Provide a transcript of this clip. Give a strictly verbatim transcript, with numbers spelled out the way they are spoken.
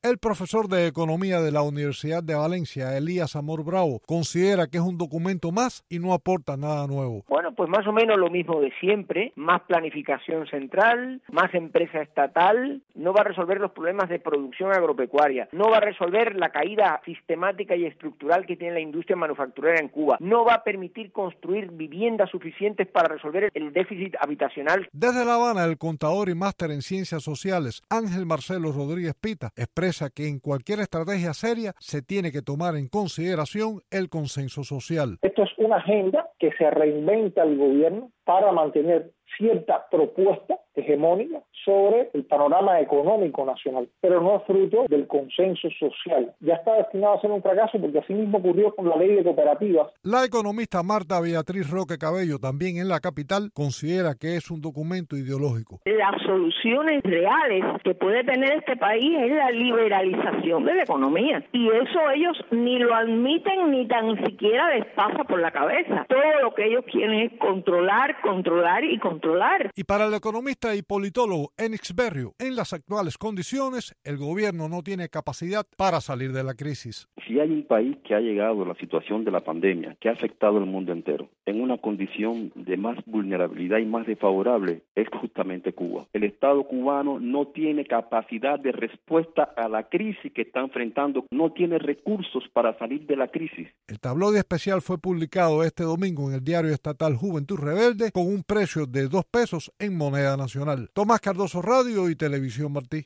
El profesor de Economía de la Universidad de Valencia, Elías Amor Bravo, considera que es un documento más y no aporta nada nuevo. Bueno, pues más o menos lo mismo de siempre, más planificación central, más empresa estatal, no va a resolver los problemas de producción agropecuaria, no va a resolver la caída sistemática y estructural que tiene la industria manufacturera en Cuba, no va a permitir construir viviendas suficientes para resolver el déficit habitacional. Desde La Habana, el contador y máster en ciencias sociales, Ángel Marcelo Rodríguez Pita, expresa que en cualquier estrategia seria se tiene que tomar en consideración el consenso social. Esto es una agenda que se reinventa el gobierno para mantener cierta propuesta hegemónica sobre el panorama económico nacional, pero no es fruto del consenso social. Ya está destinado a ser un fracaso porque así mismo ocurrió con la ley de cooperativas. La economista Marta Beatriz Roque Cabello, también en la capital, considera que es un documento ideológico. Las soluciones reales que puede tener este país es la liberalización de la economía, y eso ellos ni lo admiten ni tan siquiera les pasa por la cabeza. Todo lo que ellos quieren es controlar, controlar y controlar. Y para el economista y politólogo Enix Berrio, en las actuales condiciones, el gobierno no tiene capacidad para salir de la crisis. Si hay un país que ha llegado a la situación de la pandemia, que ha afectado al mundo entero, en una condición de más vulnerabilidad y más desfavorable, es justamente Cuba. El Estado cubano no tiene capacidad de respuesta a la crisis que está enfrentando, no tiene recursos para salir de la crisis. El tabloide especial fue publicado este domingo en el diario estatal Juventud Rebelde con un precio de dos pesos en moneda nacional. Tomás Cardoso, Radio y Televisión Martí.